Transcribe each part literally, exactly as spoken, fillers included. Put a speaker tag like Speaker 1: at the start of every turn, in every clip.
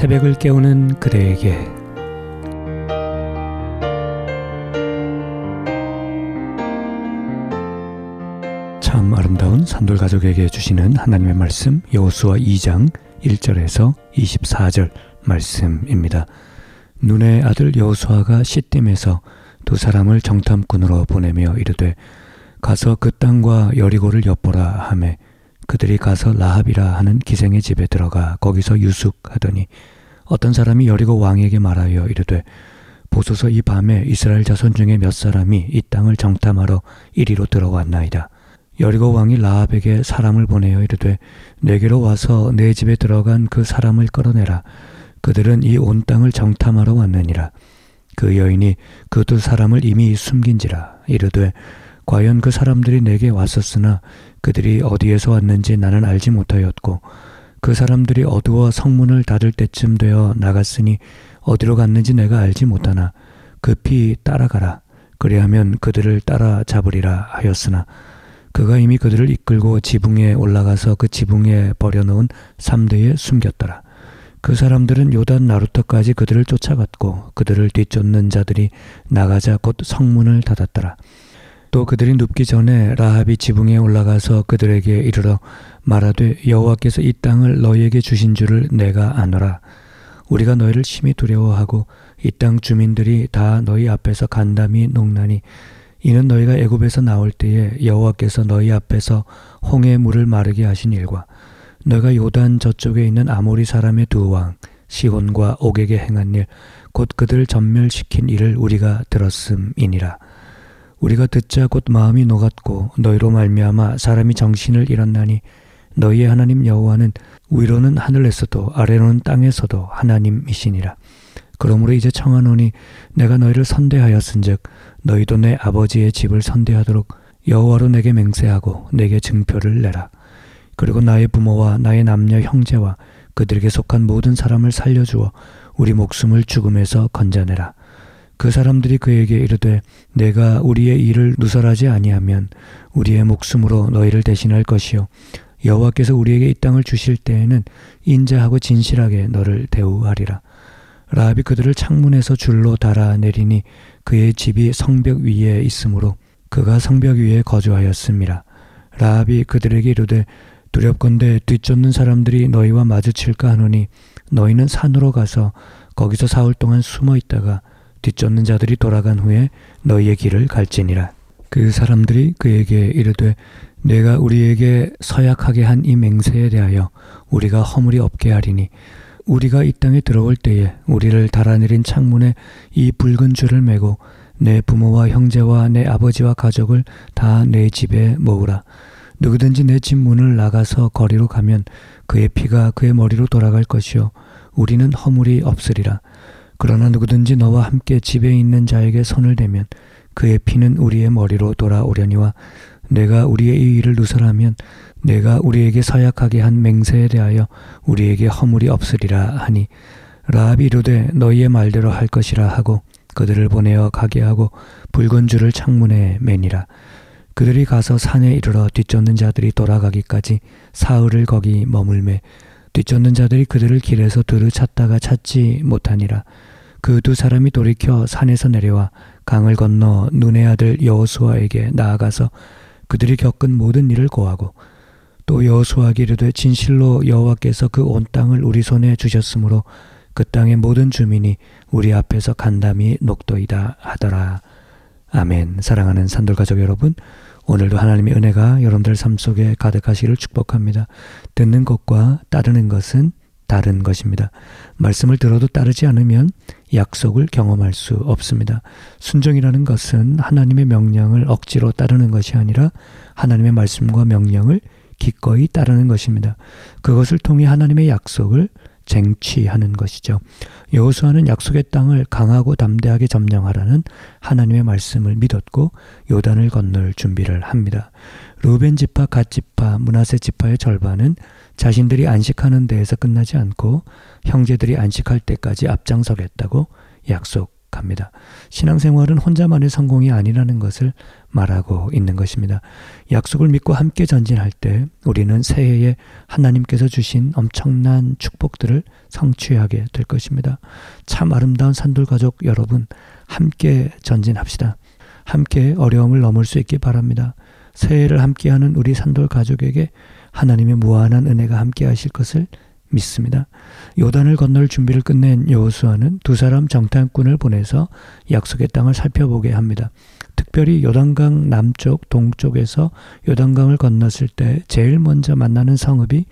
Speaker 1: 새벽을 깨우는 그대에게 참 아름다운 산돌가족에게 주시는 하나님의 말씀 여호수아 이 장 일 절에서 이십사 절 말씀입니다. 눈의 아들 여호수아가 시딤에서 두 사람을 정탐꾼으로 보내며 이르되 가서 그 땅과 여리고를 엿보라 하매 그들이 가서 라합이라 하는 기생의 집에 들어가 거기서 유숙하더니 어떤 사람이 여리고 왕에게 말하여 이르되 보소서 이 밤에 이스라엘 자손 중에 몇 사람이 이 땅을 정탐하러 이리로 들어왔나이다. 여리고 왕이 라합에게 사람을 보내어 이르되 내게로 와서 내 집에 들어간 그 사람을 끌어내라. 그들은 이 온 땅을 정탐하러 왔느니라. 그 여인이 그 두 사람을 이미 숨긴지라. 이르되 과연 그 사람들이 내게 왔었으나 그들이 어디에서 왔는지 나는 알지 못하였고 그 사람들이 어두워 성문을 닫을 때쯤 되어 나갔으니 어디로 갔는지 내가 알지 못하나 급히 따라가라. 그리하면 그들을 따라잡으리라 하였으나 그가 이미 그들을 이끌고 지붕에 올라가서 그 지붕에 버려놓은 삼대에 숨겼더라. 그 사람들은 요단 나루터까지 그들을 쫓아갔고 그들을 뒤쫓는 자들이 나가자 곧 성문을 닫았더라. 또 그들이 눕기 전에 라합이 지붕에 올라가서 그들에게 이르러 말하되 여호와께서 이 땅을 너희에게 주신 줄을 내가 아노라. 우리가 너희를 심히 두려워하고 이 땅 주민들이 다 너희 앞에서 간담이 녹나니 이는 너희가 애굽에서 나올 때에 여호와께서 너희 앞에서 홍해 물을 마르게 하신 일과 너희가 요단 저쪽에 있는 아모리 사람의 두 왕 시혼과 옥에게 행한 일 곧 그들을 전멸시킨 일을 우리가 들었음이니라. 우리가 듣자 곧 마음이 녹았고 너희로 말미암아 사람이 정신을 잃었나니 너희의 하나님 여호와는 위로는 하늘에서도 아래로는 땅에서도 하나님이시니라. 그러므로 이제 청하노니 내가 너희를 선대하였은즉 너희도 내 아버지의 집을 선대하도록 여호와로 내게 맹세하고 내게 증표를 내라. 그리고 나의 부모와 나의 남녀 형제와 그들에게 속한 모든 사람을 살려주어 우리 목숨을 죽음에서 건져내라. 그 사람들이 그에게 이르되 내가 우리의 일을 누설하지 아니하면 우리의 목숨으로 너희를 대신할 것이요 여호와께서 우리에게 이 땅을 주실 때에는 인자하고 진실하게 너를 대우하리라. 라합이 그들을 창문에서 줄로 달아내리니 그의 집이 성벽 위에 있으므로 그가 성벽 위에 거주하였음이라. 라합이 그들에게 이르되 두렵건대 뒤쫓는 사람들이 너희와 마주칠까 하노니 너희는 산으로 가서 거기서 사흘 동안 숨어 있다가 뒤쫓는 자들이 돌아간 후에 너희의 길을 갈지니라. 그 사람들이 그에게 이르되 내가 우리에게 서약하게 한 이 맹세에 대하여 우리가 허물이 없게 하리니 우리가 이 땅에 들어올 때에 우리를 달아내린 창문에 이 붉은 줄을 매고 내 부모와 형제와 내 아버지와 가족을 다 내 집에 모으라. 누구든지 내 집 문을 나가서 거리로 가면 그의 피가 그의 머리로 돌아갈 것이요 우리는 허물이 없으리라. 그러나 누구든지 너와 함께 집에 있는 자에게 손을 대면 그의 피는 우리의 머리로 돌아오려니와 내가 우리의 이 일을 누설하면 내가 우리에게 서약하게 한 맹세에 대하여 우리에게 허물이 없으리라 하니 라합이 이르되 너희의 말대로 할 것이라 하고 그들을 보내어 가게 하고 붉은 줄을 창문에 매니라. 그들이 가서 산에 이르러 뒤쫓는 자들이 돌아가기까지 사흘을 거기 머물매 뒤쫓는 자들이 그들을 길에서 두루 찾다가 찾지 못하니라. 그 두 사람이 돌이켜 산에서 내려와 강을 건너 눈의 아들 여호수아에게 나아가서 그들이 겪은 모든 일을 고하고 또 여호수아에게 이르되 진실로 여호와께서 그 온 땅을 우리 손에 주셨으므로 그 땅의 모든 주민이 우리 앞에서 간담이 녹도이다 하더라. 아멘. 사랑하는 산돌가족 여러분, 오늘도 하나님의 은혜가 여러분들 삶 속에 가득하시기를 축복합니다. 듣는 것과 따르는 것은 다른 것입니다. 말씀을 들어도 따르지 않으면 약속을 경험할 수 없습니다. 순종이라는 것은 하나님의 명령을 억지로 따르는 것이 아니라 하나님의 말씀과 명령을 기꺼이 따르는 것입니다. 그것을 통해 하나님의 약속을 쟁취하는 것이죠. 여호수아는 약속의 땅을 강하고 담대하게 점령하라는 하나님의 말씀을 믿었고 요단을 건널 준비를 합니다. 르우벤 지파, 갓 지파, 므낫세 지파의 절반은 자신들이 안식하는 데에서 끝나지 않고 형제들이 안식할 때까지 앞장서겠다고 약속 부탁합니다. 신앙생활은 혼자만의 성공이 아니라는 것을 말하고 있는 것입니다. 약속을 믿고 함께 전진할 때 우리는 새해에 하나님께서 주신 엄청난 축복들을 성취하게 될 것입니다. 참 아름다운 산돌가족 여러분, 함께 전진합시다. 함께 어려움을 넘을 수 있기 바랍니다. 새해를 함께하는 우리 산돌가족에게 하나님의 무한한 은혜가 함께 하실 것을 믿습니다. 요단을 건널 준비를 끝낸 여호수아는 두 사람 정탐꾼을 보내서 약속의 땅을 살펴보게 합니다. 특별히 요단강 남쪽, 동쪽에서 요단강을 건넜을 때 제일 먼저 만나는 성읍이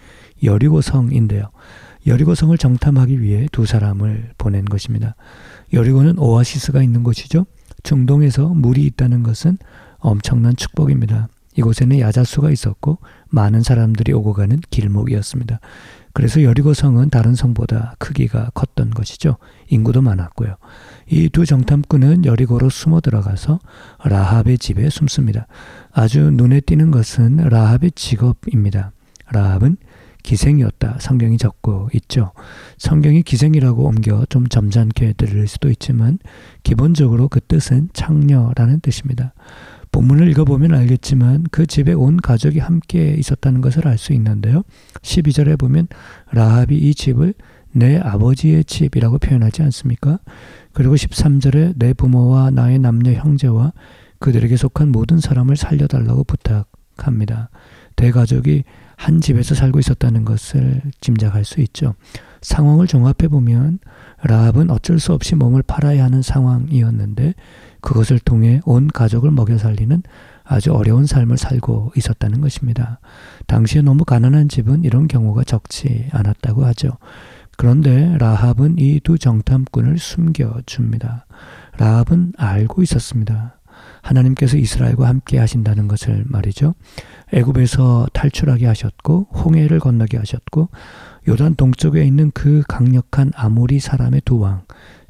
Speaker 1: 여리고성인데요. 여리고성을 정탐하기 위해 두 사람을 보낸 것입니다. 여리고는 오아시스가 있는 곳이죠. 중동에서 물이 있다는 것은 엄청난 축복입니다. 이곳에는 야자수가 있었고 많은 사람들이 오고 가는 길목이었습니다. 그래서 여리고성은 다른 성보다 크기가 컸던 것이죠. 인구도 많았고요. 이 두 정탐꾼은 여리고로 숨어 들어가서 라합의 집에 숨습니다. 아주 눈에 띄는 것은 라합의 직업입니다. 라합은 기생이었다. 성경이 적고 있죠. 성경이 기생이라고 옮겨 좀 점잖게 들릴 수도 있지만 기본적으로 그 뜻은 창녀라는 뜻입니다. 본문을 읽어보면 알겠지만 그 집에 온 가족이 함께 있었다는 것을 알 수 있는데요. 십이 절에 보면 라합이 이 집을 내 아버지의 집이라고 표현하지 않습니까? 그리고 십삼 절에 내 부모와 나의 남녀 형제와 그들에게 속한 모든 사람을 살려달라고 부탁합니다. 대가족이 한 집에서 살고 있었다는 것을 짐작할 수 있죠. 상황을 종합해보면 라합은 어쩔 수 없이 몸을 팔아야 하는 상황이었는데 그것을 통해 온 가족을 먹여 살리는 아주 어려운 삶을 살고 있었다는 것입니다. 당시에 너무 가난한 집은 이런 경우가 적지 않았다고 하죠. 그런데 라합은 이 두 정탐꾼을 숨겨줍니다. 라합은 알고 있었습니다. 하나님께서 이스라엘과 함께 하신다는 것을 말이죠. 애굽에서 탈출하게 하셨고 홍해를 건너게 하셨고 요단 동쪽에 있는 그 강력한 아모리 사람의 두 왕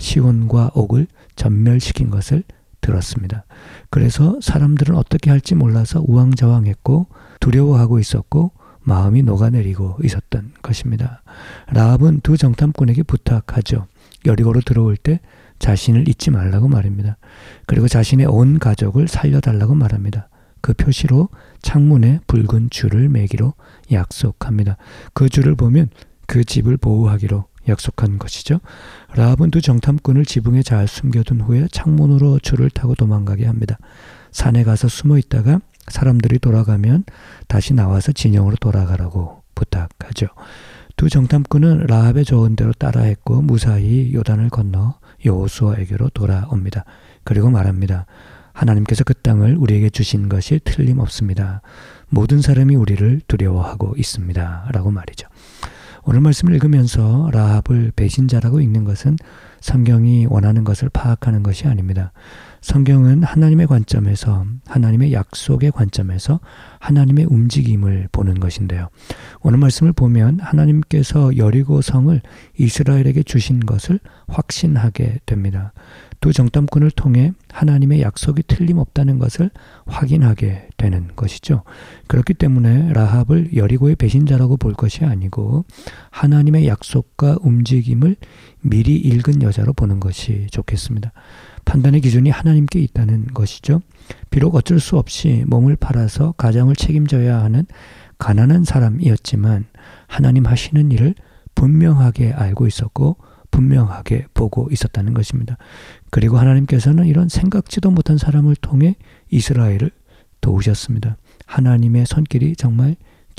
Speaker 1: 시온과 옥을 전멸시킨 것을 들었습니다. 그래서 사람들은 어떻게 할지 몰라서 우왕좌왕했고 두려워하고 있었고 마음이 녹아내리고 있었던 것입니다. 라합은 두 정탐꾼에게 부탁하죠. 여리고로 들어올 때 자신을 잊지 말라고 말입니다. 그리고 자신의 온 가족을 살려달라고 말합니다. 그 표시로 창문에 붉은 줄을 매기로 약속합니다. 그 줄을 보면 그 집을 보호하기로 약속한 것이죠. 라합은 두 정탐꾼을 지붕에 잘 숨겨둔 후에 창문으로 줄을 타고 도망가게 합니다. 산에 가서 숨어 있다가 사람들이 돌아가면 다시 나와서 진영으로 돌아가라고 부탁하죠. 두 정탐꾼은 라합의 조언대로 따라했고 무사히 요단을 건너 여호수아에게로 돌아옵니다. 그리고 말합니다. 하나님께서 그 땅을 우리에게 주신 것이 틀림없습니다. 모든 사람이 우리를 두려워하고 있습니다. 라고 말이죠. 오늘 말씀을 읽으면서 라합을 배신자라고 읽는 것은 성경이 원하는 것을 파악하는 것이 아닙니다. 성경은 하나님의 관점에서, 하나님의 약속의 관점에서 하나님의 움직임을 보는 것인데요. 오늘 말씀을 보면 하나님께서 여리고성을 이스라엘에게 주신 것을 확신하게 됩니다. 두 정탐꾼을 통해 하나님의 약속이 틀림없다는 것을 확인하게 되는 것이죠. 그렇기 때문에 라합을 여리고의 배신자라고 볼 것이 아니고 하나님의 약속과 움직임을 미리 읽은 여자로 보는 것이 좋겠습니다. 판단의 기준이 하나님께 있다는 것이죠. 비록 어쩔 수 없이 몸을 팔아서 가정을 책임져야 하는 가난한 사람이었지만 하나님 하시는 일을 분명하게 알고 있었고 분명하게 보고 있었다는 것입니다. 그리고 하나님께서는 이런 생각지도 못한 사람을 통해 이스라엘을 도우셨습니다. 하나님의 손길이 정말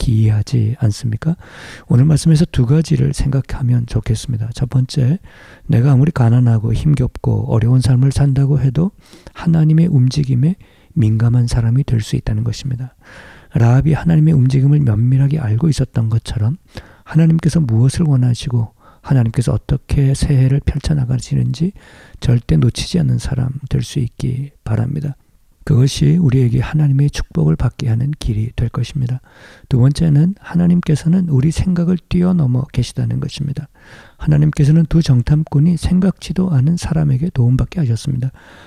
Speaker 1: 기이하지 않습니까? 오늘 말씀에서 두 가지를 생각하면 좋겠습니다. 첫 번째, 내가 아무리 가난하고 힘겹고 어려운 삶을 산다고 해도 하나님의 움직임에 민감한 사람이 될 수 있다는 것입니다. 라합이 하나님의 움직임을 면밀하게 알고 있었던 것처럼 하나님께서 무엇을 원하시고 하나님께서 어떻게 새해를 펼쳐나가시는지 절대 놓치지 않는 사람 될 수 있기 바랍니다. 그것이 우리에게 하나님의 축복을 받게 하는 길이 될 것입니다. 두 번째는 하나님께서는 우리 생각을 뛰어넘어 계시다는 것입니다. 하나님께서는 두 정탐꾼이 생각지도 않은 사람에게 도움받게 하셨습니다.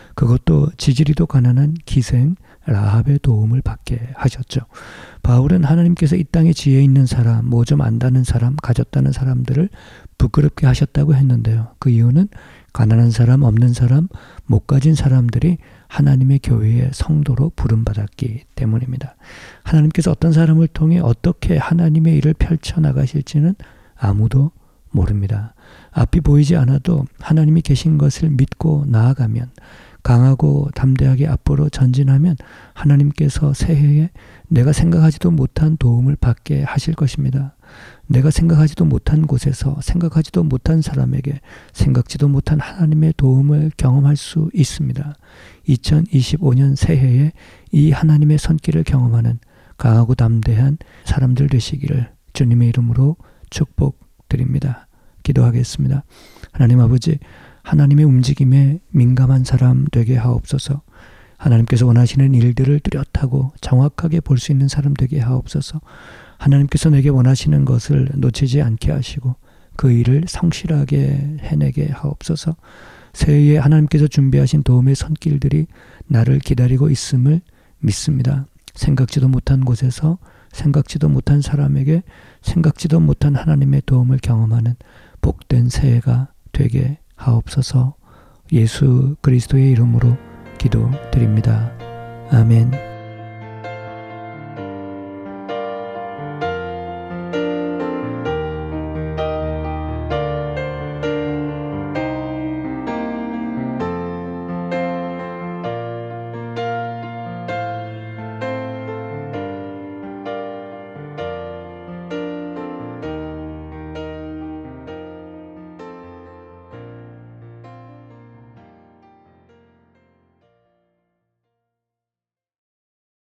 Speaker 1: 그것도 지지리도 가난한 기생 라합의 도움을 받게 하셨죠. 바울은 하나님께서 이 땅에 지혜 있는 사람, 뭐 좀 안다는 사람, 가졌다는 사람들을 부끄럽게 하셨다고 했는데요. 그 이유는 가난한 사람, 없는 사람, 못 가진 사람들이 하나님의 교회의 성도로 부름받았기 때문입니다. 하나님께서 어떤 사람을 통해 어떻게 하나님의 일을 펼쳐나가실지는 아무도 모릅니다. 앞이 보이지 않아도 하나님이 계신 것을 믿고 나아가면, 강하고 담대하게 앞으로 전진하면 하나님께서 새해에 내가 생각하지도 못한 도움을 받게 하실 것입니다. 내가 생각하지도 못한 곳에서 생각하지도 못한 사람에게 생각지도 못한 하나님의 도움을 경험할 수 있습니다. 이천이십오 년 새해에 이 하나님의 손길을 경험하는 강하고 담대한 사람들 되시기를 주님의 이름으로 축복드립니다. 기도하겠습니다. 하나님 아버지, 하나님의 움직임에 민감한 사람 되게 하옵소서. 하나님께서 원하시는 일들을 뚜렷하고 정확하게 볼 수 있는 사람 되게 하옵소서. 하나님께서 내게 원하시는 것을 놓치지 않게 하시고 그 일을 성실하게 해내게 하옵소서. 새해에 하나님께서 준비하신 도움의 손길들이 나를 기다리고 있음을 믿습니다. 생각지도 못한 곳에서 생각지도 못한 사람에게 생각지도 못한 하나님의 도움을 경험하는 복된 새해가 되게 하옵소서. 예수 그리스도의 이름으로 기도드립니다. 아멘.